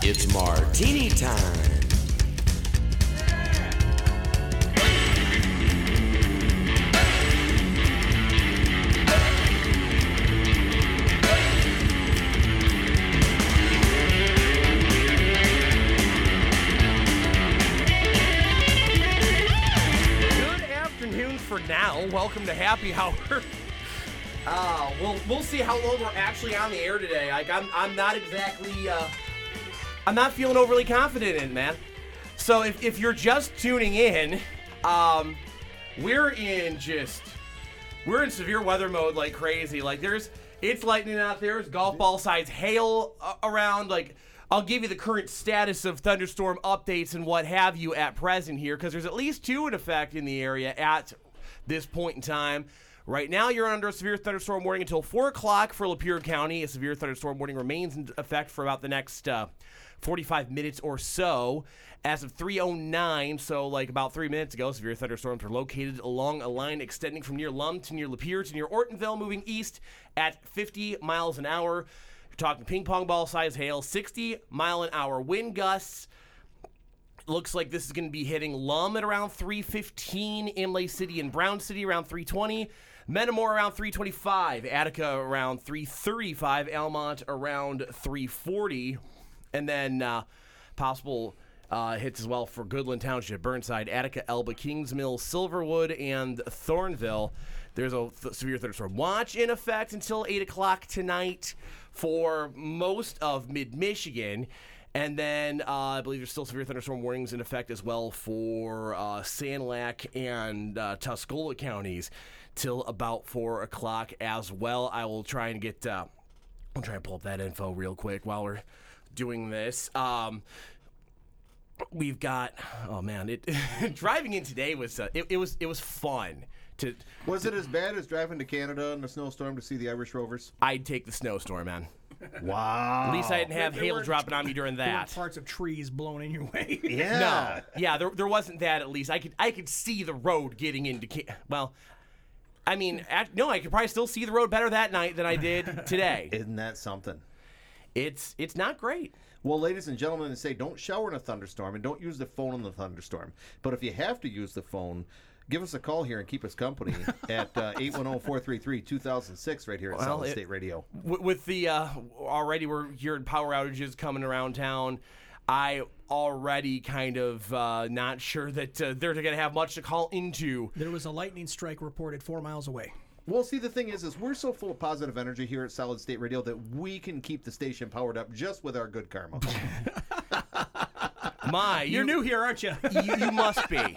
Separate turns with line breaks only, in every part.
It's martini time.
Good afternoon for now. Welcome to Happy Hour. We'll see how long we're actually on the air today. Like I'm not exactly I'm not feeling overly confident in it, man. So if you're just tuning in, we're in severe weather mode like crazy. Like it's lightning out there, there's golf ball size hail around. Like I'll give you the current status of thunderstorm updates and what have you at present here, because there's at least 2 in effect in the area at this point in time. Right now, you're under a severe thunderstorm warning until 4 o'clock for Lapeer County. A severe thunderstorm warning remains in effect for about the next 45 minutes or so. As of 3:09, so like about 3 minutes ago, severe thunderstorms were located along a line extending from near Lum to near Lapeer to near Ortonville, moving east at 50 miles an hour. You're talking ping pong ball size hail, 60-mile-an-hour wind gusts. Looks like this is going to be hitting Lum at around 3:15, Imlay City and Brown City around 3:20, Metamore around 3:25, Attica around 3:35, Almont around 3:40, and then possible hits as well for Goodland Township, Burnside, Attica, Elba, Kingsmill, Silverwood, and Thornville. There's a severe thunderstorm watch in effect until 8 o'clock tonight for most of mid-Michigan. And then I believe there's still severe thunderstorm warnings in effect as well for Sanilac and Tuscola counties till about 4 o'clock as well. I will try and get, I'll try and pull up that info real quick while we're doing this. We've got, oh man, driving in today was, it was fun.
Was it as bad as driving to Canada in a snowstorm to see the Irish Rovers?
I'd take the snowstorm, man.
Wow.
At least I didn't have hail dropping on me during
There
that.
were parts of trees blown in your way.
Yeah.
No. Yeah, there wasn't that at least. I could see the road getting into well, I mean, no, I could probably still see the road better that night than I did today.
Isn't that something?
It's not great.
Well, ladies and gentlemen, they say don't shower in a thunderstorm and don't use the phone in the thunderstorm. But if you have to use the phone, give us a call here and keep us company at 810-433-2006 right here at Solid State Radio.
With the already we're hearing power outages coming around town. I already kind of not sure that they're going to have much to call into.
There was a lightning strike reported 4 miles away.
Well, see, the thing is we're so full of positive energy here at Solid State Radio that we can keep the station powered up just with our good karma.
You're new here, aren't you?
You must be.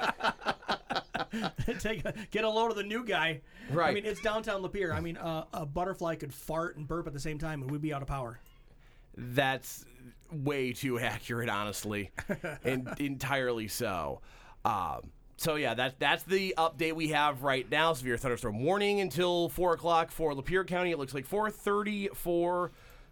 Get a load of the new guy.
Right.
I mean, it's downtown Lapeer. I mean, a butterfly could fart and burp at the same time, and we'd be out of power.
That's way too accurate, honestly, and entirely so. So yeah, that's the update we have right now. Severe thunderstorm warning until 4 o'clock for Lapeer County. It looks like 4:30 for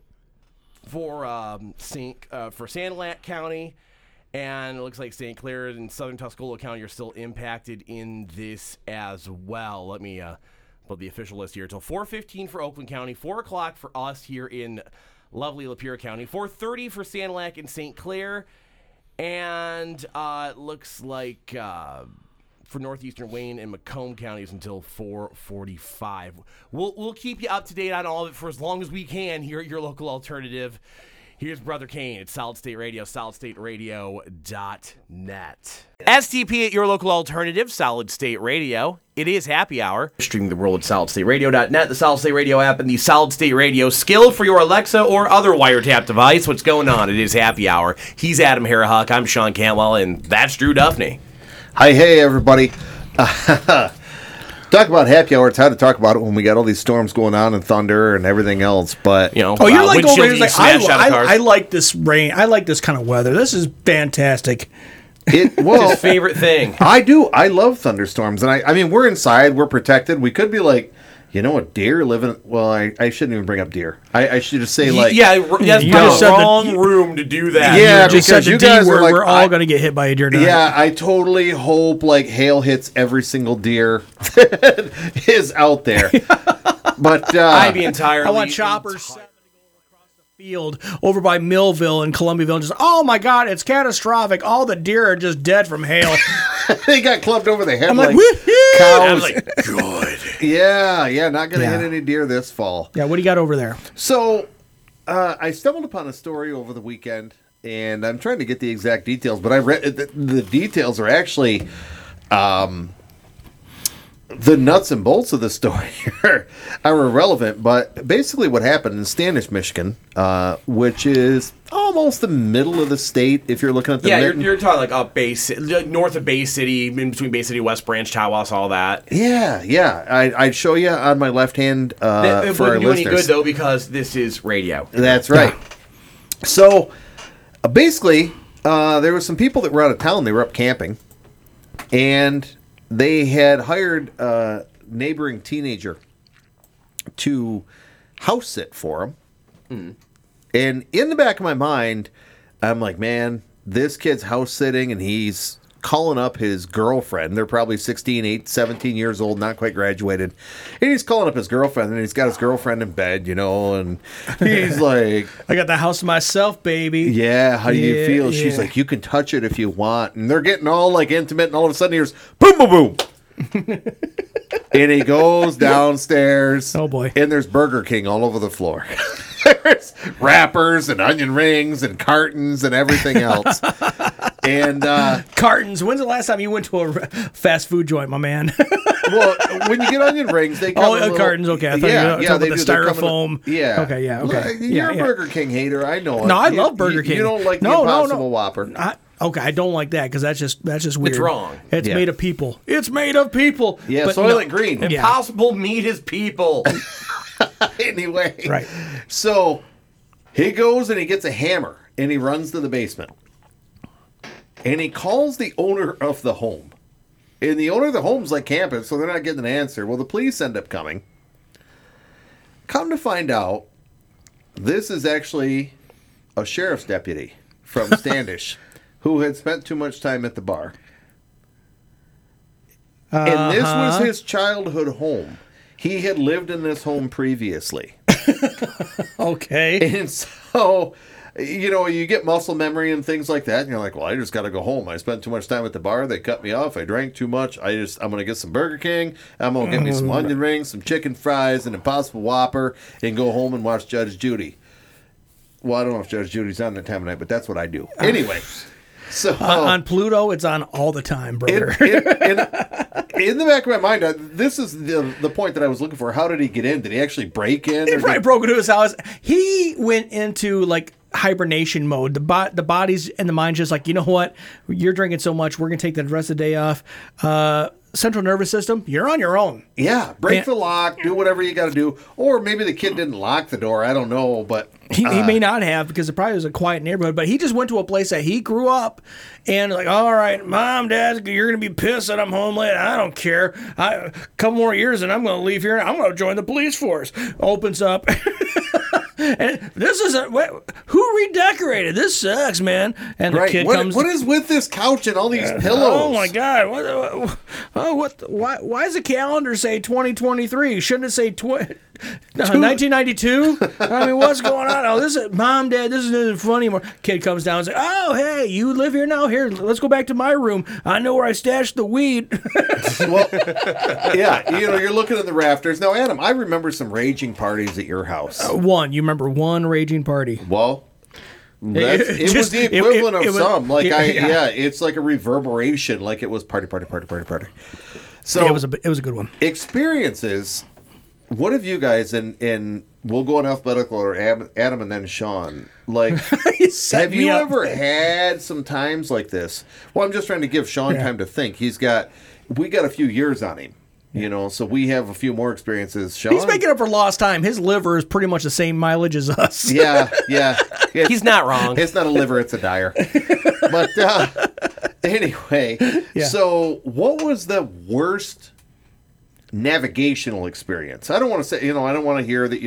Sanilac County. And it looks like St. Clair and southern Tuscola County are still impacted in this as well. Let me put the official list here. Until 4:15 for Oakland County, 4 o'clock for us here in lovely Lapeer County, 4:30 for Sanilac and St. Clair, and it looks like for northeastern Wayne and Macomb counties until 4:45. We'll keep you up to date on all of it for as long as we can here at your local alternative. Here's Brother Kane at Solid State Radio, solidstateradio.net. STP at your local alternative, Solid State Radio. It is happy hour. Streaming the world at solidstateradio.net, the Solid State Radio app, and the Solid State Radio skill for your Alexa or other wiretap device. What's going on? It is happy hour. He's Adam Harahawk. I'm Sean Cantwell, and that's Drew Duffney.
Hi, hey, everybody. Talk about happy hour. It's hard to talk about it when we got all these storms going on and thunder and everything else. But
you're like over here. Like, I like this rain. I like this kind of weather. This is fantastic.
It's his favorite thing.
I do. I love thunderstorms, and I mean, we're inside. We're protected. We could be like, you know, a deer living. Well, I shouldn't even bring up deer. I should just say like,
that's probably the wrong room to do that.
Yeah,
because
said
you guys are like, we're all going to get hit by a deer.
Yeah, I totally hope like hail hits every single deer that is out there. But
I'd be entirely.
I want choppers. field over by Millville and Columbiaville, and just, oh my God, it's catastrophic. All the deer are just dead from hail.
They got clubbed over the head
I'm like,
cows.
I was like, good.
Yeah, not going to hit any deer this fall.
Yeah, what do you got over there?
So, I stumbled upon a story over the weekend, and I'm trying to get the exact details, but I read the details are actually the nuts and bolts of the story are irrelevant. But basically, what happened in Standish, Michigan, which is almost the middle of the state, if you're looking at the
you're talking like up north of Bay City, in between Bay City, West Branch, Tawas, all that.
Yeah. I'd show you on my left hand for our
It wouldn't do any
listeners.
good though because this is radio.
That's right. Yeah. So basically, there were some people that were out of town. They were up camping, and they had hired a neighboring teenager to house sit for them. Mm. And in the back of my mind, I'm like, man, this kid's house sitting, and he's calling up his girlfriend. They're probably 16, 17 years old, not quite graduated. And he's calling up his girlfriend, and he's got his girlfriend in bed, and he's like,
I got the house to myself, baby.
Yeah, how do you feel? Yeah. She's like, you can touch it if you want. And they're getting all like intimate, and all of a sudden he hears boom, boom, boom. And he goes downstairs.
Oh boy.
And there's Burger King all over the floor. There's wrappers and onion rings and cartons and everything else. And
cartons. When's the last time you went to a fast food joint, my man?
Well, when you get onion rings, they come in little,
cartons. Okay, I thought you were talking about the styrofoam.
Yeah.
Okay. Yeah. Okay.
You're a Burger King hater. I know.
No, I love Burger King.
You don't like the Impossible Whopper.
Okay, I don't like that because that's just weird.
It's wrong.
It's made of people. It's made of people.
Yeah, Soylent Green.
Impossible meat is people.
Anyway.
Right.
So he goes and he gets a hammer and he runs to the basement. And he calls the owner of the home. And the owner of the home's like camping, so they're not getting an answer. Well, the police end up coming. Come to find out, this is actually a sheriff's deputy from Standish who had spent too much time at the bar. And this was his childhood home. He had lived in this home previously.
Okay.
And so, you get muscle memory and things like that. And you're like, well, I just got to go home. I spent too much time at the bar. They cut me off. I drank too much. I'm going to get some Burger King. I'm going to get me some onion rings, some chicken fries, an Impossible Whopper, and go home and watch Judge Judy. Well, I don't know if Judge Judy's on that time of night, but that's what I do. Anyway. So
on Pluto, it's on all the time, brother.
In the back of my mind, this is the point that I was looking for. How did he get in? Did he actually break in?
He probably broke into his house. He went into hibernation mode. The body's and the mind's just like, you know what? You're drinking so much. We're gonna take the rest of the day off. Central nervous system, you're on your own.
Yeah, break the lock, do whatever you got to do. Or maybe the kid didn't lock the door. I don't know, but
he may not have because it probably was a quiet neighborhood. But he just went to a place that he grew up and like, all right, Mom, Dad, you're gonna be pissed that I'm home late. I don't care. A couple more years and I'm gonna leave here. I'm gonna join the police force. Opens up. And this is who redecorated? This sucks, man. And the kid comes.
What is with this couch and all these pillows?
Oh my God! Why does the calendar say 2023? Shouldn't it say 1992? I mean, what's going on? Oh, this is Mom, Dad. This isn't funny anymore. Kid comes down and says, "Oh, hey, you live here now? Here, let's go back to my room. I know where I stashed the weed."
Well, yeah, you're looking at the rafters now, Adam. I remember some raging parties at your house.
You remember one raging party?
Well, it was the equivalent of some. It's like a reverberation. Like it was party. So
it was a good one.
Experiences. What have you guys and we'll go in alphabetical or Adam and then Sean. Like, have you ever had some times like this? Well, I'm just trying to give Sean time to think. We got a few years on him. So we have a few more experiences. Sean?
He's making up for lost time. His liver is pretty much the same mileage as us.
Yeah.
He's not wrong.
It's not a liver, it's a dyer. But anyway, So what was the worst navigational experience? I don't want to say, I don't want to hear that you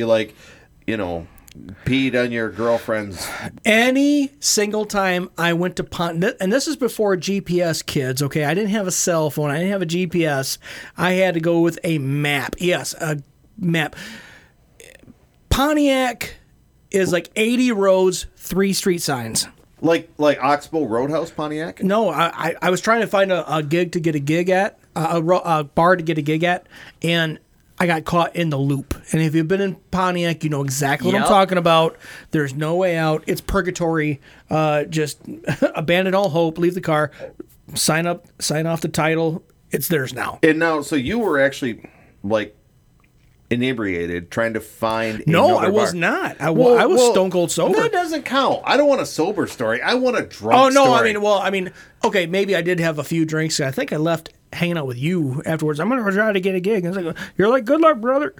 peed on your girlfriend's.
Any single time I went to and this is before GPS, kids, okay? I didn't have a cell phone. I didn't have a GPS. I had to go with a map. Yes, a map. Pontiac is like 80 rows, 3 street signs.
Like Oxbow Roadhouse, Pontiac?
No, I was trying to find a gig to get a gig at, a bar to get a gig at, and I got caught in the loop. And if you've been in Pontiac, you know exactly what I'm talking about. There's no way out. It's purgatory. Just abandon all hope, leave the car, sign off the title. It's theirs now.
And now, so you were actually, like, inebriated trying to find
No,
another
I was
bar.
not. I was stone cold sober.
That doesn't count. I don't want a sober story. I want a drunk
Oh no!
story.
I mean, okay, maybe I did have a few drinks. I think I left hanging out with you afterwards. I'm gonna try to get a gig. And I was like, "You're like, good luck, brother."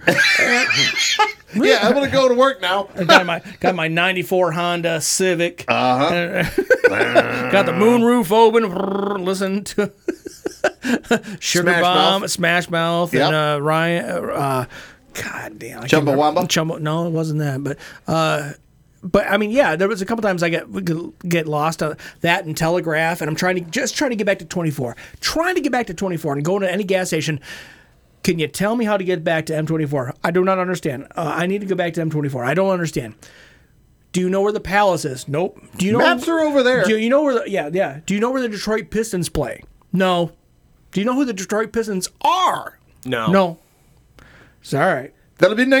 Yeah, I'm gonna go to work now.
I got my '94 Honda Civic. Got the moonroof open. Listen to Sugar
Smash
Bomb,
Mouth.
Smash Mouth,
Yep.
and Ryan. God damn, I can't
Chumbawamba?
remember. No, it wasn't that. But I mean, yeah, there was a couple times I get lost on that and Telegraph, and I'm trying to get back to 24. Trying to get back to 24 and go to any gas station. Can you tell me how to get back to M24? I do not understand. I need to go back to M24. I don't understand. Do you know where the Palace is? Nope. Do you know
Maps are over there.
Do you know where the Do you know where the Detroit Pistons play? No. Do you know who the Detroit Pistons are?
No.
No. It's all right.
That'll be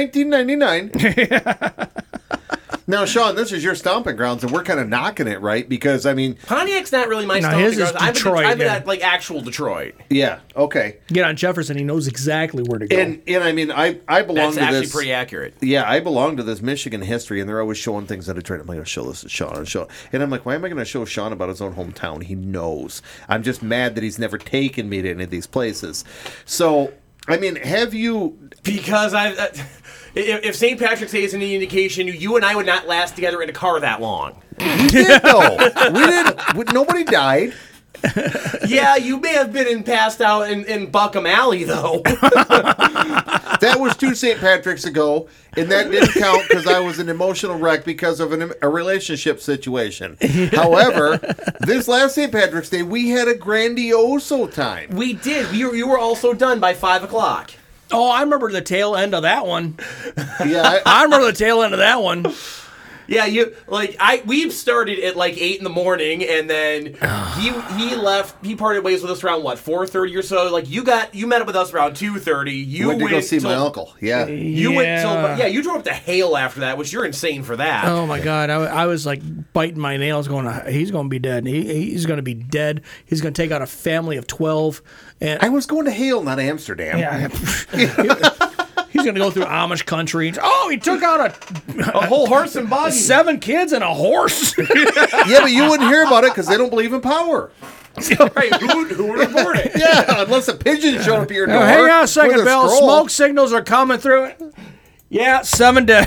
1999. Now, Sean, this is your stomping grounds, and we're kind of knocking it, right? Because, I mean,
Pontiac's not really my stomping
his is
grounds.
Detroit,
I've been
yeah.
at like actual Detroit.
yeah, okay.
Get on Jefferson. He knows exactly where to go.
And I mean, I belong
That's
to
actually
this.
pretty accurate.
Yeah, I belong to this Michigan history, and they're always showing things at Detroit. I'm like, I'll show this to Sean. And I'm like, why am I going to show Sean about his own hometown? He knows. I'm just mad that he's never taken me to any of these places. So, I mean, have you...
Because if St. Patrick's Day is any indication, you and I would not last together in a car that long.
We did, though. We didn't. Nobody died.
Yeah, you may have been passed out in Buckham Alley, though.
That was 2 St. Patrick's ago, and that didn't count because I was an emotional wreck because of a relationship situation. However, this last St. Patrick's Day, we had a grandioso time.
We did. You were also done by 5 o'clock.
oh, I remember the tail end of that one.
Yeah,
I remember the tail end of that one.
Yeah, we started at like 8 in the morning, and then he left. He parted ways with us around what 4:30 or so. Like you met up with us around 2:30. You
went to go see my uncle. Yeah.
You went till you drove up to Hale after that, which you're insane for that.
Oh my God, I was like biting my nails, going, he's going to be dead. He's going to be dead. He's going to take out a family of 12. And
I was going to Hale, not Amsterdam.
yeah, he's going to go through Amish country. Oh, he took out
a whole horse and buggy.
7 kids and a horse.
Yeah, but you wouldn't hear about it because they don't believe in power.
Right? Who would report it?
Yeah, unless a pigeon showed up at your door.
Now, hang on a second,
with
Bill.
scroll.
Smoke signals are coming through it. Yeah, 7 dead.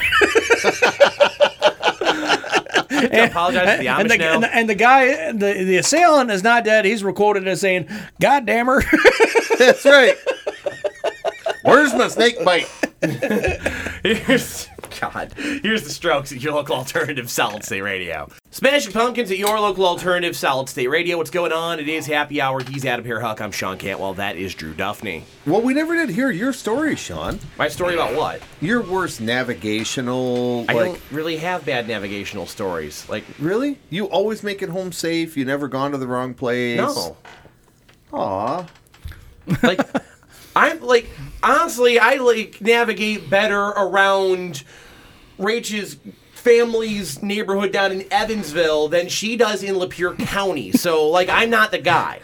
Apologize to the Amish now.
And the guy, the assailant is not dead. He's quoted as saying, "God damn her."
That's right. Where's my snake bite?
Here's the Strokes at your local alternative Solid State Radio. Smashing Pumpkins at your local alternative Solid State Radio. What's going on? It is Happy Hour. He's Adam Pearhuck. I'm Sean Cantwell. That is Drew Duffney.
Well, we never did hear your story, Sean.
My story about what?
Your worst navigational,
I don't really have bad navigational stories. Like,
really? You always make it home safe? You never gone to the wrong place?
no.
Aw.
Like, honestly, I navigate better around Rachel's family's neighborhood down in Evansville than she does in Lapeer County. So, I'm not the guy.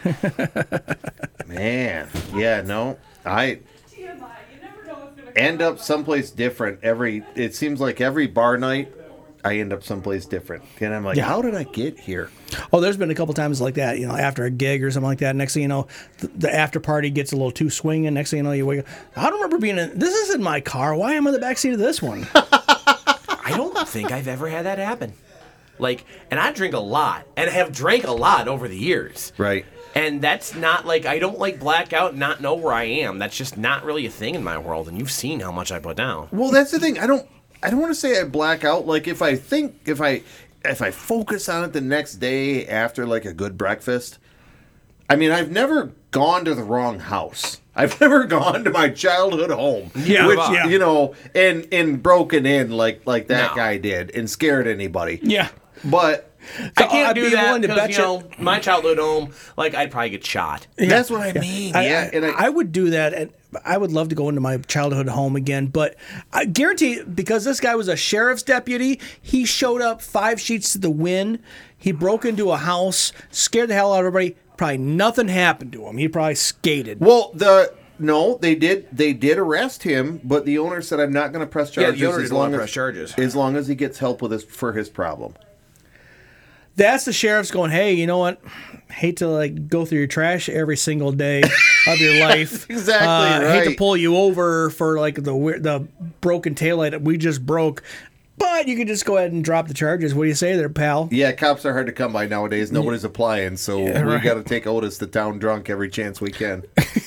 Man. Yeah, no. I end up someplace different it seems like every bar night, I end up someplace different. And I'm like, how did I get here?
Oh, there's been a couple times like that, after a gig or something like that. Next thing you know, the after party gets a little too swinging. Next thing you know, you wake up. I don't remember this isn't my car. Why am I in the backseat of this one?
I don't think I've ever had that happen. And I drink a lot, and have drank a lot over the years.
Right.
And that's not I don't blackout and not know where I am. That's just not really a thing in my world, and you've seen how much I put down.
Well, that's the thing. I don't want to say I black out. If I focus on it the next day after a good breakfast, I mean, I've never gone to the wrong house. I've never gone to my childhood home,
Yeah,
which
yeah.
you know, and broken in like that
No.
guy did and scared anybody.
Yeah.
But
I can't
I'd
do
be
that
willing to
because,
bet
you know, my childhood home, like, I'd probably get shot.
that's what I mean. And
I would do that, and I would love to go into my childhood home again. But I guarantee, because this guy was a sheriff's deputy, he showed up 5 sheets to the wind. He broke into a house, scared the hell out of everybody. Probably nothing happened to him. He probably skated.
well, they did arrest him, but the owner said, "I'm not going to press charges
the owner
as
didn't want
long
to
as
press charges.
as long as he gets help with his problem."
That's the sheriff's going, hey, you know what? Hate to like go through your trash every single day of your life.
exactly
Hate to
right.
pull you over for like the broken taillight that we just broke. But you can just go ahead and drop the charges. What do you say there, pal?
Yeah, cops are hard to come by nowadays. Nobody's applying, so we
right.
got to take Otis to town drunk every chance we can.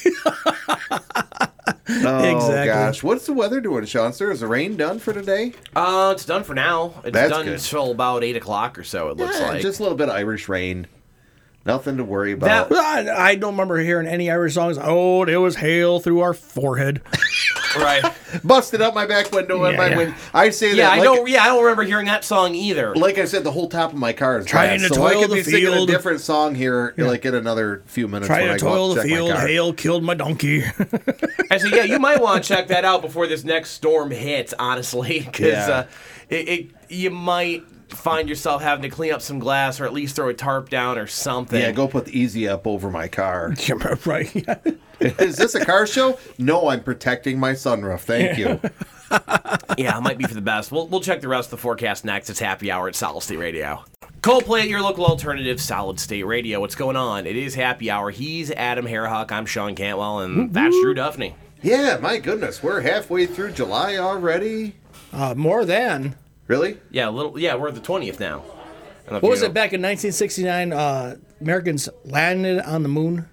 Oh,
Exactly.
gosh. What's the weather doing, Seanster? Is the rain done for today?
It's done for now. It's
That's
done
good.
until about 8 o'clock or so, it looks
Yeah,
like.
just a little bit of Irish rain. Nothing to worry about.
I don't remember hearing any Irish songs. Oh, it was hail through our forehead.
Right.
Busted out my back window and
Yeah,
my
yeah.
window. I say that.
Yeah, I
like,
don't remember hearing that song either.
Like I said, the whole top of my car is
Trying
glass,
to
so I
toil
could
the
be singing a
field.
different song here, like in another few minutes.
Trying
when
to
I go
toil
up
the
to check my
field.
car.
Hail killed my donkey.
I said, yeah, you might want to check that out before this next storm hits, honestly, because
Yeah.
you might find yourself having to clean up some glass or at least throw a tarp down or something.
Yeah, go put the Easy Up over my car.
Right.
Is this a car show? No, I'm protecting my sunroof. Thank you.
Yeah, it might be for the best. We'll check the rest of the forecast next. It's Happy Hour at Solid State Radio. Coldplay at your local alternative, Solid State Radio. What's going on? It is Happy Hour. He's Adam Hairhawk. I'm Sean Cantwell, and that's Drew Duffney.
Yeah, my goodness, we're halfway through July already.
More than.
Really?
Yeah, we're at the 20th now. I don't know if
What
you
was
know.
it back in 1969? Americans landed on the moon.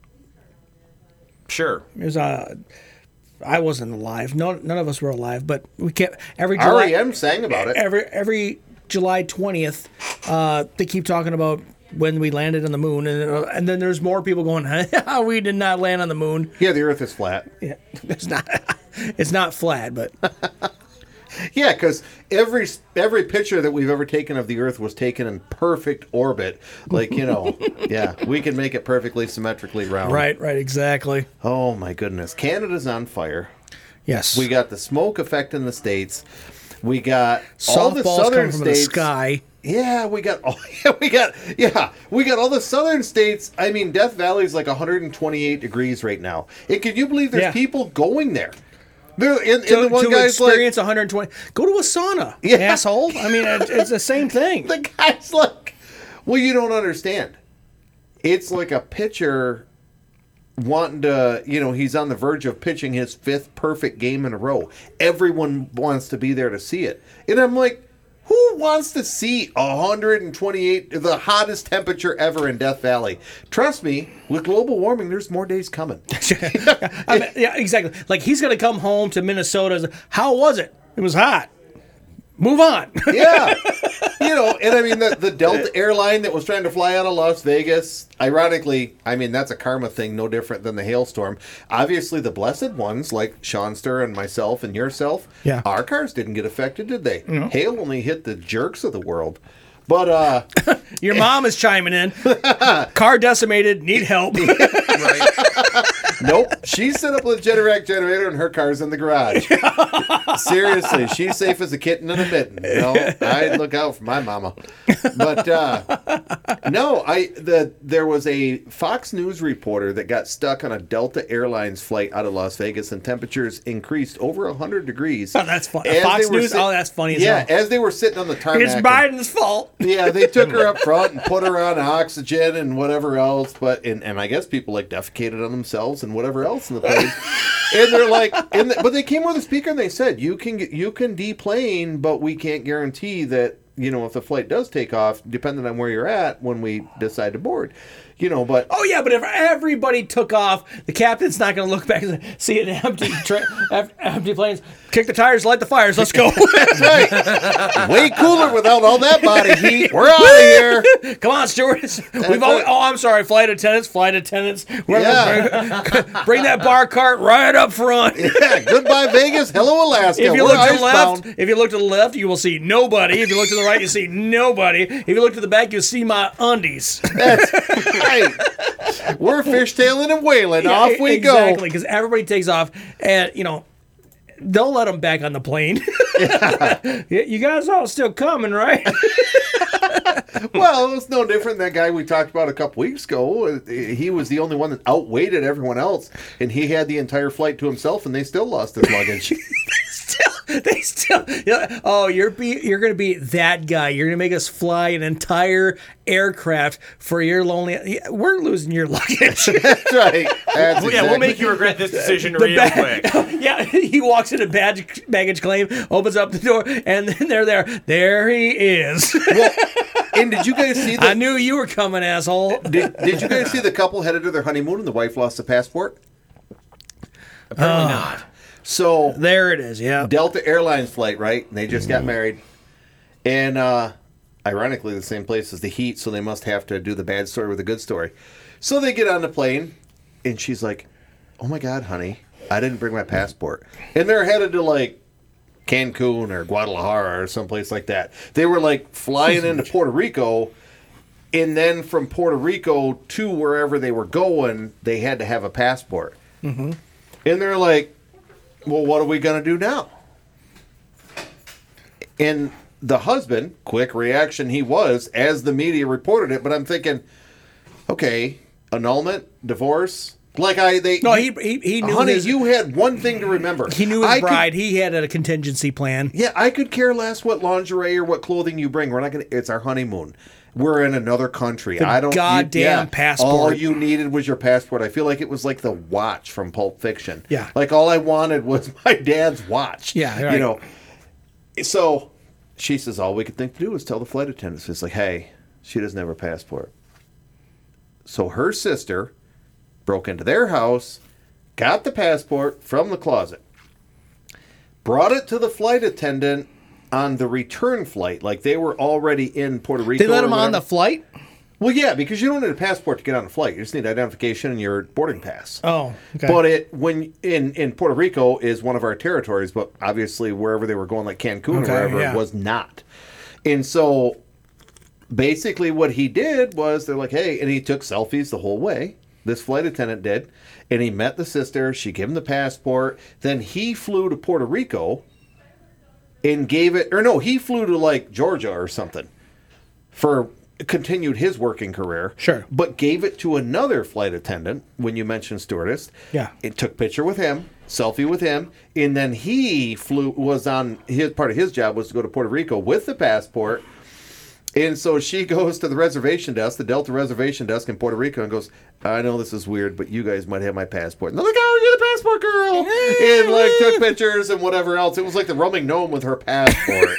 Sure.
It was I wasn't alive. No, none of us were alive. But we kept every July.
REM sang about it.
Every July 20th, they keep talking about when we landed on the moon, and then there's more people going, we did not land on the moon.
Yeah, the Earth is flat.
Yeah, it's not flat, but
Yeah, because every picture that we've ever taken of the Earth was taken in perfect orbit. Like, yeah, we can make it perfectly symmetrically round.
right, exactly.
Oh, my goodness. Canada's on fire.
Yes,
We got the smoke effect in the States. We got all the
softballs
southern
coming from the
states.
sky.
Yeah, we got all the southern states. I mean, Death Valley is like 128 degrees right now. And can you believe there's
Yeah.
people going there? There, and
To,
the one
to
guy's like,
experience 120, go to a sauna,
Yeah.
asshole. I mean, it's the same thing.
the guy's like, well, you don't understand. It's like a pitcher wanting to, he's on the verge of pitching his 5th perfect game in a row. Everyone wants to be there to see it. And I'm like, who wants to see 128, the hottest temperature ever in Death Valley? Trust me, with global warming, there's more days coming.
I mean, yeah, exactly. Like he's gonna come home to Minnesota. How was it? It was hot. Move on.
Yeah. And I mean, the Delta airline that was trying to fly out of Las Vegas, ironically, I mean, that's a karma thing, no different than the hailstorm. Obviously, the blessed ones, like Seanster and myself and yourself,
Yeah.
our cars didn't get affected, did they? Hail only hit the jerks of the world. But,
Your mom is chiming in. Car decimated. Need help.
nope. She set up a Generac generator and her car's in the garage. Seriously, she's safe as a kitten in a mitten. I'd look out for my mama. But no, there was a Fox News reporter that got stuck on a Delta Airlines flight out of Las Vegas, and temperatures increased over 100 degrees.
Oh, that's fun.
As
Fox
they were
News? Oh, that's funny as
Yeah,
hell.
as they were sitting on the tarmac.
It's Biden's fault.
Yeah, they took her up front and put her on oxygen and whatever else, but and I guess people like defecated on themselves and whatever else in the plane. And they're like, but they came with a speaker and they said, you can deplane, but we can't guarantee that if the flight does take off, depending on where you're at when we decide to board. But
Oh yeah, but if everybody took off, the captain's not going to look back and see an empty planes. Kick the tires, light the fires. Let's go.
that's right. Way cooler without all that body heat. We're out of here.
Come on, stewardess.
right.
I'm sorry, flight attendants.
Yeah.
Bring that bar cart right up front.
Yeah, goodbye Vegas. Hello Alaska.
If you
We're
look to the
icebound.
left, you will see nobody. If you look to the right, you see nobody. If you look to the back, you'll see my undies.
That's right. We're fishtailing and whaling. Off we go.
Exactly, because everybody takes off, and they'll let them back on the plane. You guys all still coming, right?
Well, it's no different than that guy we talked about a couple weeks ago. He was the only one that outweighted everyone else, and he had the entire flight to himself, and they still lost his luggage.
They still. Oh, you're going to be that guy. You're going to make us fly an entire aircraft for your lonely. We're losing your luggage.
That's right. That's
Well, yeah, we'll make you regret this decision real quick.
Yeah, he walks into baggage claim, opens up the door, and then they're there. There he is.
Well, and did you guys see
I knew you were coming, asshole.
Did you guys see the couple headed to their honeymoon and the wife lost the passport?
Apparently not.
So
There it is. Yeah.
Delta Airlines flight, right? And they just got married, and ironically, the same place as the Heat, so they must have to do the bad story with the good story. So they get on the plane, and she's like, "Oh my God, honey, I didn't bring my passport." And they're headed to like Cancun or Guadalajara or someplace like that. They were like flying into Puerto Rico, and then from Puerto Rico to wherever they were going, they had to have a passport. Mm-hmm. And they're like, "Well, what are we going to do now?" And the husband, quick reaction he was, as the media reported it, but I'm thinking, okay, annulment, divorce, he
knew.
Honey, you had one thing to remember.
He knew his bride. He had a contingency plan.
Yeah, I could care less what lingerie or what clothing you bring. We're not going to. It's our honeymoon. We're in another country.
Goddamn passport.
All you needed was your passport. I feel like it was like the watch from Pulp Fiction.
Yeah.
Like all I wanted was my dad's watch.
Yeah, right.
So she says all we could think to do was tell the flight attendants. It's like, hey, she doesn't have her passport. So her sister broke into their house, got the passport from the closet, brought it to the flight attendant on the return flight. Like they were already in Puerto Rico.
They let him on the flight?
Well, yeah, because you don't need a passport to get on a flight. You just need identification and your boarding pass.
Oh, okay.
But when in Puerto Rico is one of our territories, but obviously wherever they were going, like Cancun or wherever, it was not. And so basically what he did was they're like, hey, and he took selfies the whole way. This flight attendant did. And he met the sister. She gave him the passport. Then he flew to Puerto Rico and gave it, or no, he flew to like Georgia or something continued his working career.
Sure.
But gave it to another flight attendant when you mentioned stewardess.
Yeah.
It took picture with him, selfie with him, and then he was on part of his job was to go to Puerto Rico with the passport. And so she goes to the reservation desk, the Delta reservation desk in Puerto Rico, and goes, I know this is weird, but you guys might have my passport. And they're like, oh, you're the passport girl. And like took pictures and whatever else. It was like the roaming gnome with her passport.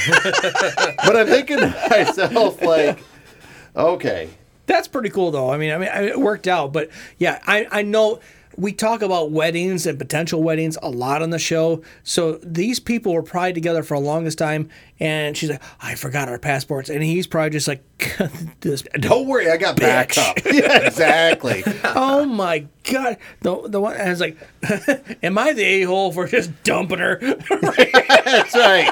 But I'm thinking to myself, like, okay.
That's pretty cool, though. I mean, it worked out. But yeah, I know we talk about weddings and potential weddings a lot on the show. So these people were probably together for the longest time. And she's like, I forgot our passports. And he's probably just like, this.
Don't worry, I got backed up. Yeah, exactly.
Oh my God. The one, I was like, am I the a-hole for just dumping her?
That's right.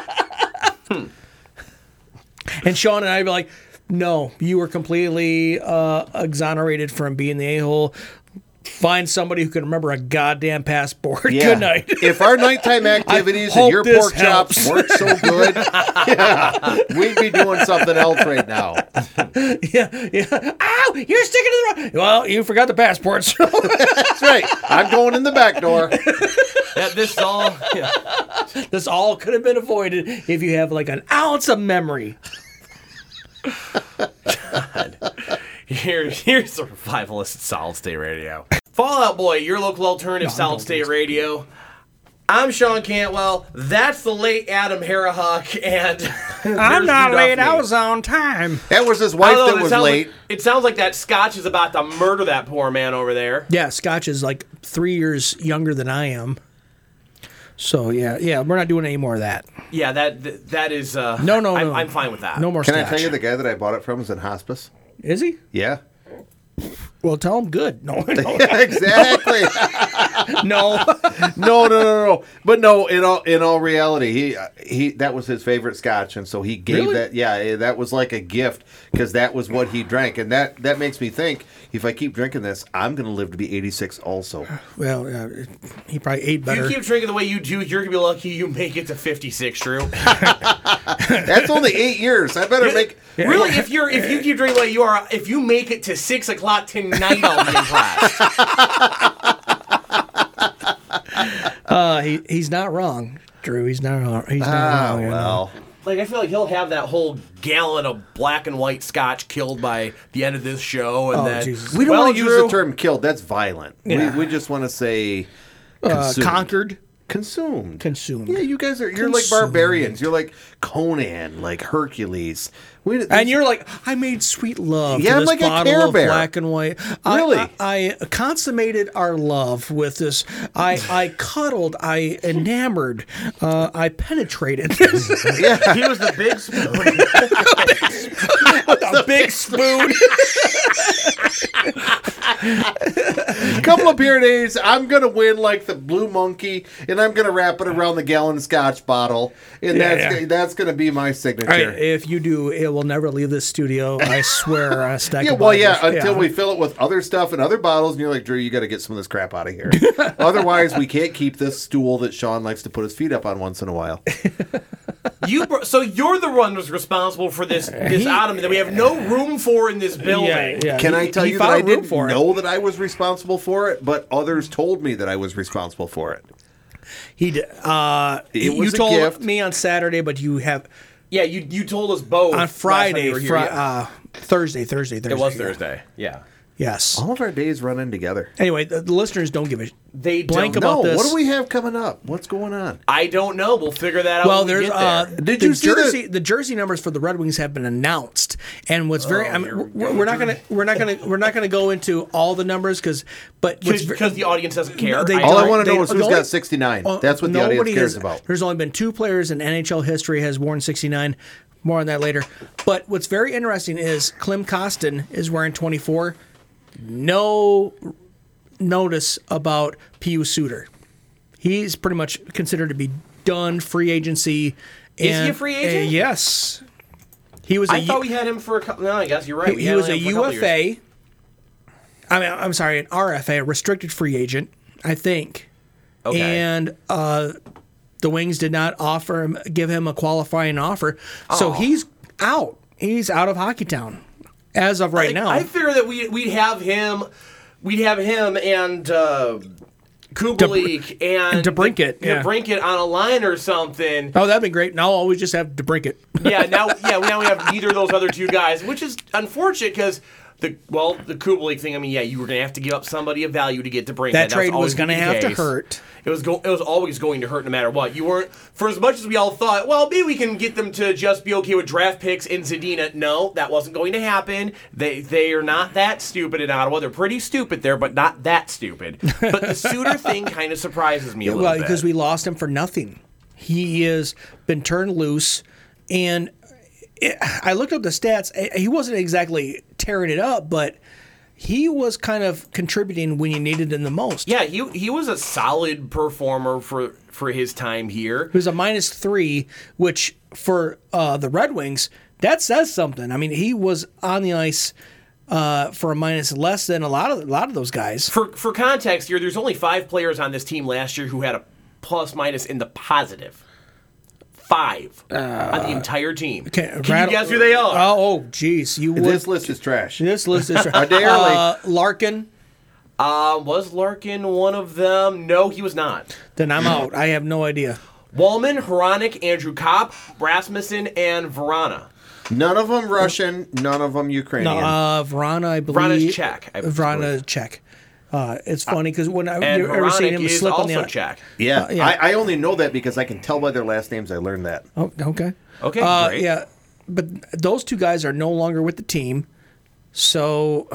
And Sean and I would be like, no, you were completely exonerated from being the a-hole. Find somebody who can remember a goddamn passport.
Yeah.
Good night.
If our nighttime activities and your pork chops weren't so good, yeah, we'd be doing something else right now.
Yeah. Ow, you're sticking to the wrong. Well, you forgot the passports.
That's right. I'm going in the back door.
Yeah,
This all could have been avoided if you have like an ounce of memory.
God. Here's the revivalist at Solid State Radio. Fallout Boy, your local alternative Solid State Radio. I'm Sean Cantwell. That's the late Adam Harahawk, and
I'm not late. I was on time.
That was his
I
wife
don't know,
that
it
was
sounds
late.
Like, it sounds like that Scotch is about to murder that poor man over there.
Yeah, Scotch is like 3 years younger than I am. So yeah, we're not doing any more of that.
Yeah, that is.
No.
I'm fine with that.
No more
Can
Scotch.
I tell you the guy that I bought it from is in hospice?
Is he?
Yeah.
Well, tell him good. No,
Exactly.
no.
No. But no, in all reality, he that was his favorite Scotch, and so he gave
Really?
that. Yeah, that was like a gift because that was what he drank, and that makes me think if I keep drinking this, I'm going to live to be 86 also.
Well, he probably ate
If
better.
you keep drinking the way you do, you're gonna be lucky you make it to 56, Drew.
That's only 8 years. I better make.
Really, if you keep drinking the way you are, if you make it to 6 o'clock tonight, I'll be impressed.
He's not wrong, Drew. He's not wrong. He's not wrong.
Well.
Like, I feel like he'll have that whole gallon of black and white Scotch killed by the end of this show, and then
Jesus.
We don't
well,
want to use
Drew,
the term killed. That's violent.
Yeah.
We just want to say consumed.
Conquered.
Consumed.
Consumed.
Yeah, you guys you're like
Consumed.
barbarians. You're like Conan, like Hercules.
And you're like, I made sweet love
Yeah,
to
I'm
this
like a
bottle
Care
of
Bear.
black and white.
Really?
I consummated our love with this. I cuddled. I enamored. I penetrated.
yeah.
he was the big spoon.
A big spoon.
Couple of beer days, I'm gonna win like the Blue Monkey, and I'm gonna wrap it around the gallon Scotch bottle, and that's gonna be my signature.
If you do, it will never leave this studio. I swear. A stack
Yeah,
of
well, yeah,
Bibles.
until we fill it with other stuff and other bottles, and you're like, Drew, you got to get some of this crap out of here. Otherwise, we can't keep this stool that Sean likes to put his feet up on once in a while.
So you're the one who's responsible for this ottoman that we have no room for in this building.
Yeah.
Can I tell
he
you that I
found room
didn't
for it.
know that I was responsible for it, but others told me that I was responsible for it.
He did.
It was
you
a
told
gift.
me on Saturday, but you have
Yeah, you told us both
on
last time
Friday.
you were here, yeah.
Thursday.
It was
yeah.
Thursday. Yeah.
Yes.
All of our days run in together.
Anyway, the listeners don't give a
They
blank
don't
about
No,
this.
what do we have coming up? What's going on?
I don't know. We'll figure that out.
Well,
when we
there's
get there.
Did
the
you see
the jersey numbers for the Red Wings have been announced, and what's very I mean, we're not gonna go into all the numbers because
the audience doesn't care.
they
All I
don't-
want to know is
the
who's
only-
got 69. That's what the audience
nobody
cares
has-
about.
There's only been 2 players in NHL history has worn 69. More on that later. But what's very interesting is Klim Kostin is wearing 24. No notice about Pius Suter. He's pretty much considered to be done, free agency.
Is he a free agent?
Yes. He was.
I thought we had him for a couple. No, I guess you're right. We
he
had
was
him
a
for couple years.
UFA. I'm sorry, an RFA, a restricted free agent, I think.
Okay.
And the Wings did not give him a qualifying offer, so
Oh.
he's out. He's out of Hockeytown as of right now.
I figure that we'd have him and Kubalik and
DeBrincat, yeah.
DeBrincat on a line or something.
Oh, that'd be great. Now I'll always just have DeBrincat.
Now we have neither of those other two guys, which is unfortunate because the Kubalik thing. I mean, you were gonna have to give up somebody of value to get DeBrincat.
That
That's
trade was
always
going to
been the
have to
case.
hurt.
It was always going to hurt no matter what. You weren't, for as much as we all thought, well, maybe we can get them to just be okay with draft picks in Zadina. No, that wasn't going to happen. They are not that stupid in Ottawa. They're pretty stupid there, but not that stupid. But the Suter thing kind of surprises me a little bit.
Because we lost him for nothing. He has been turned loose, and I looked up the stats. He wasn't exactly tearing it up, but he was kind of contributing when you needed him the most.
Yeah, he was a solid performer for his time here.
He was a -3, which for the Red Wings, that says something. I mean, he was on the ice for a minus less than a lot of those guys.
For context here, there's only 5 players on this team last year who had a plus minus in the positive. 5 on the entire team. Can you guess who they are?
Oh, geez. You would.
This list is trash.
This list is
Are they early?
Larkin.
Was Larkin one of them? No, he was not.
Then I'm out. I have no idea.
Wallman, Hronik, Andrew Kopp, Rasmussen, and Vrana.
None of them Russian, none of them Ukrainian.
No, Vrana, I believe.
Vrana's Czech.
Vrana Czech. It's funny because when
And
I've ever seen
Hronik
him
is
slip on
also
the
Czech.
Yeah,
yeah.
I only know that because I can tell by their last names. I learned that.
Oh, okay.
Okay, great.
Yeah, but those two guys are no longer with the team. So,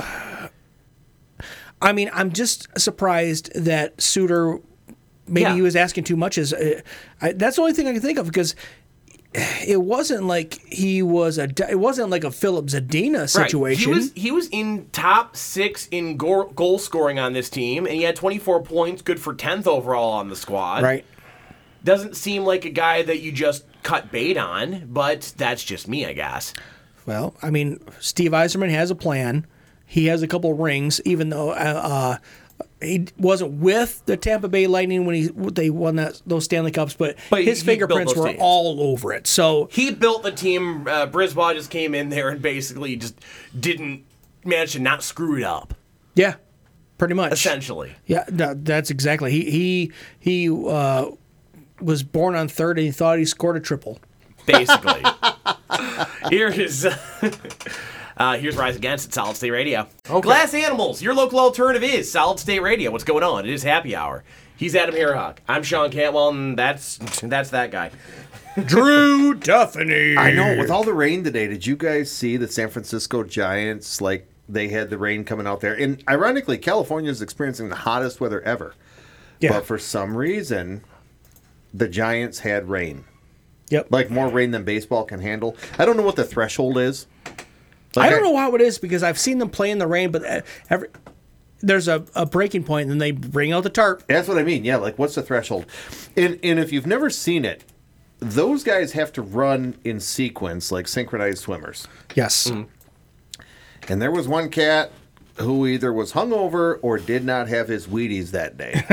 I mean, I'm just surprised that Suter, maybe
Yeah.
he was asking too much. That's the only thing I can think of because it wasn't like it wasn't like a Philip Zadina situation.
Right. He was in top 6 in goal scoring on this team, and he had 24 points, good for 10th overall on the squad.
Right.
Doesn't seem like a guy that you just cut bait on, but that's just me, I guess.
Well, I mean, Steve Yzerman has a plan. He has a couple rings, even though he wasn't with the Tampa Bay Lightning when they won those Stanley Cups, but his
he
fingerprints
built
were
those teams.
all over it. So
He built the team. Brisbois just came in there and basically just didn't manage to not screw it up,
yeah, pretty much.
essentially.
Yeah, that's exactly. He was born on third and he thought he scored a triple.
Basically. Here's Rise Against at Solid State Radio. Glass Animals, your local alternative is Solid State Radio. What's going on? It is happy hour. He's Adam Harahawk. I'm Sean Cantwell, and that's that guy.
Drew Duffany.
I know. With all the rain today, did you guys see the San Francisco Giants? Like they had the rain coming out there, and ironically, California is experiencing the hottest weather ever.
Yeah.
But for some reason, the Giants had rain.
Yep.
Like more rain than baseball can handle. I don't know what the threshold is.
I don't know how it is because I've seen them play in the rain, but there's a breaking point, and then they bring out the tarp.
That's what I mean. Yeah, like what's the threshold? And if you've never seen it, those guys have to run in sequence like synchronized swimmers.
Yes.
And there was one cat who either was hungover or did not have his Wheaties that day.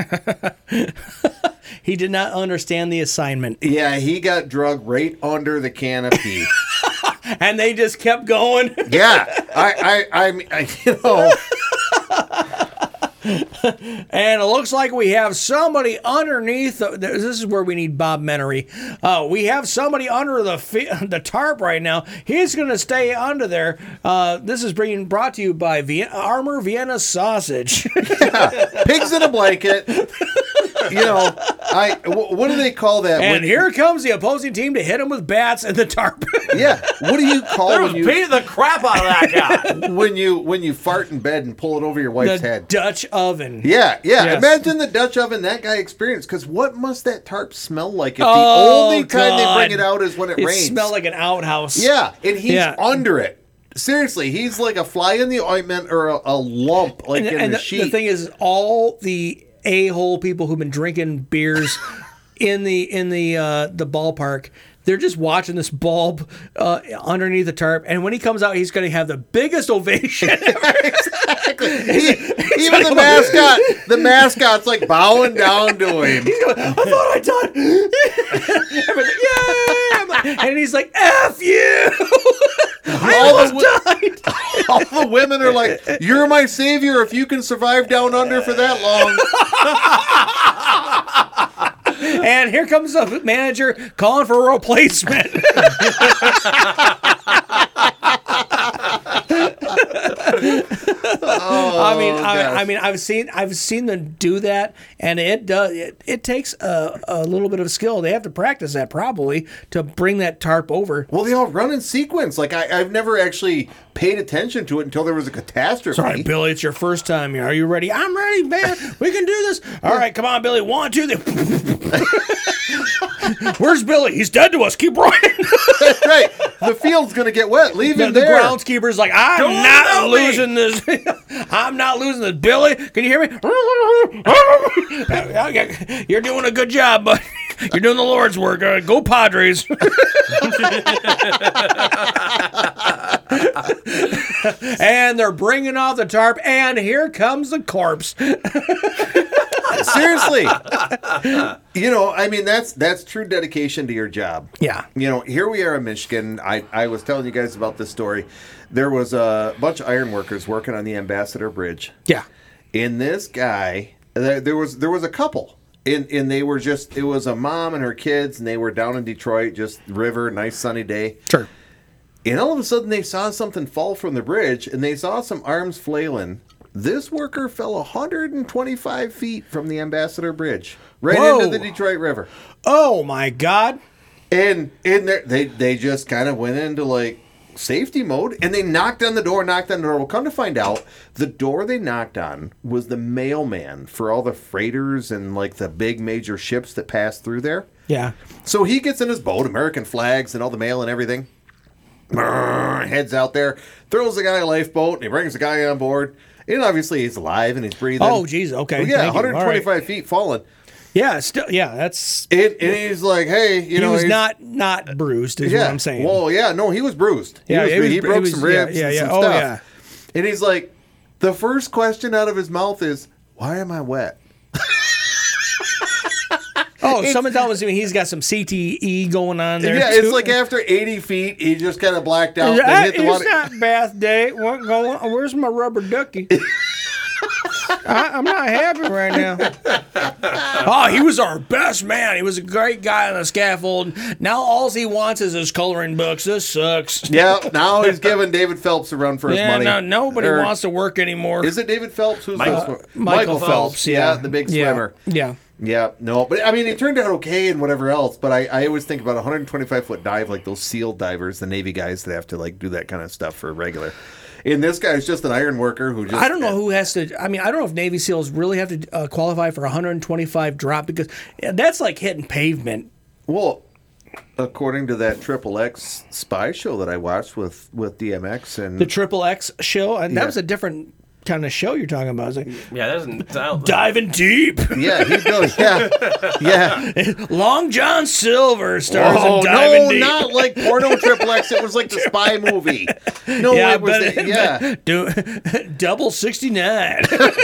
He did not understand the assignment.
Yeah, he got drugged right under the canopy.
And they just kept going.
Yeah, I you know.
And it looks like we have somebody underneath. This is where we need Bob Menery. We have somebody under the tarp right now. He's going to stay under there. This is being brought to you by Armour Vienna Sausage.
Pigs in a blanket. You know, what do they call that?
And here comes the opposing team to hit him with bats and the tarp.
Yeah, what do you call
There was
when you
beating the crap out of that guy.
when you fart in bed and pull it over your wife's
The
head?
Dutch oven.
Yeah.
Yes.
Imagine the Dutch oven that guy experienced. Because what must that tarp smell like if the
Oh,
only time they bring
God.
it out is when it
It
rains?
smelled like an outhouse.
Yeah, and he's
Yeah.
under it. Seriously, he's like a fly in the ointment or a lump like in
And
the
the
sheet.
thing is, all the a-hole people who've been drinking beers in the ballpark, they're just watching this bulb underneath the tarp, and when he comes out, he's going to have the biggest ovation ever.
Exactly. Even the mascot's like bowing down to him.
I thought I died. Everyone's like, yay! And he's like, F you! I almost died.
All the women are like, "You're my savior if you can survive down under for that long."
And here comes the manager calling for a replacement. I mean, I've seen them do that, and it takes a little bit of skill. They have to practice that probably to bring that tarp over.
Well, they all run in sequence. Like I've never actually paid attention to it until there was a catastrophe.
All right, Billy, it's your first time here. Are you ready? I'm ready, man. We can do this. All right, come on, Billy. 1, 2, 3. Where's Billy? He's dead to us. Keep running.
That's right. The field's gonna get wet. Leave him
The
there.
groundskeeper's like, I'm not losing this. I'm not losing this. Billy, can you hear me? You're doing a good job, but you're doing the Lord's work. Go Padres. And they're bringing off the tarp, and here comes the corpse.
Seriously. You know, I mean, that's true dedication to your job.
Yeah.
You know, here we are in Michigan. I was telling you guys about this story. There was a bunch of iron workers working on the Ambassador Bridge.
Yeah.
And this guy, there was a couple. And they were just, it was a mom and her kids, and they were down in Detroit, just river, nice sunny day.
Sure.
And all of a sudden they saw something fall from the bridge, and they saw some arms flailing this worker fell 125 feet from the Ambassador Bridge right
Whoa.
into the Detroit River.
Oh my God!
And in there, they just kind of went into like safety mode, and they knocked on the door. Well, come to find out, the door they knocked on was the mailman for all the freighters and like the big major ships that pass through there.
Yeah.
So he gets in his boat, American flags and all the mail and everything. Heads out there, throws the guy a lifeboat, and he brings the guy on board. And obviously he's alive and he's breathing.
Oh, geez. Okay.
Well, yeah,
Thank you.
125
All right.
feet falling.
Yeah. Still. Yeah. That's.
And he's like, hey,
He was not bruised, is what I'm saying.
Well, yeah, no, he was bruised.
Yeah,
he broke some ribs and some
Oh,
stuff.
yeah.
And he's like, the first question out of his mouth is, why am I wet?
Oh, someone's telling me he's got some CTE going on there.
Yeah,
too.
it's like after 80 feet, he just kind of blacked out.
It's
And hit the water.
not bath day. What going? Where's my rubber ducky? I'm not happy right now. Oh, he was our best man. He was a great guy on the scaffold. Now all he wants is his coloring books. This sucks.
Yeah, now he's giving David Phelps a run for his money.
No, nobody
Or-
wants to work anymore.
Is it David Phelps? Who's
Michael Phelps,
yeah, the big swimmer.
Yeah.
Yeah, no, but I mean, it turned out okay and whatever else. But I always think about a 125-foot dive, like those SEAL divers, the Navy guys that have to like do that kind of stuff for regular. And this guy's just an iron worker who just.
I don't know who has to. I mean, I don't know if Navy SEALs really have to qualify for 125 drop because that's like hitting pavement.
Well, according to that XXX spy show that I watched with DMX and
The Triple X show, and that
Yeah.
was a different kind of show you're talking about. It's like
Yeah, that doesn't sound.
diving deep.
yeah, he goes, yeah.
Long John Silver stars
Oh
in diving
no,
deep.
not like porno XXX. It was like the spy movie. No,
Yeah,
it was
but
yeah.
double 69.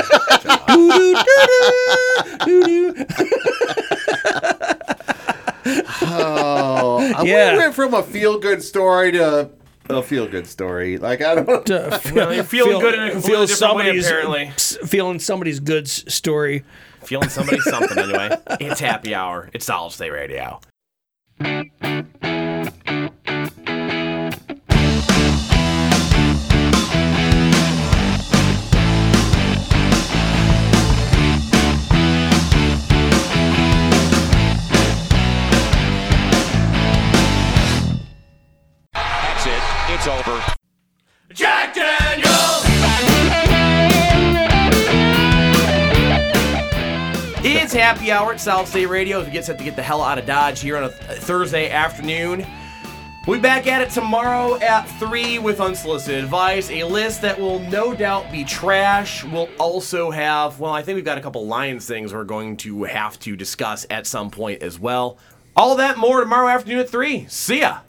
Oh,
Yeah.
we went from a feel good story to a feel good story. Like I don't.
Well, you're feeling good in a completely different way, apparently.
Feeling somebody's good story.
Feeling somebody something, anyway. It's happy hour. It's Solid State Radio.
That's it. It's over.
Jack Daniels! It's happy hour at South State Radio as we get set to get the hell out of Dodge here on a Thursday afternoon. We'll be back at it tomorrow at 3 with Unsolicited Advice, a list that will no doubt be trash. We'll also have, well, I think we've got a couple Lions things we're going to have to discuss at some point as well. All that more tomorrow afternoon at 3. See ya!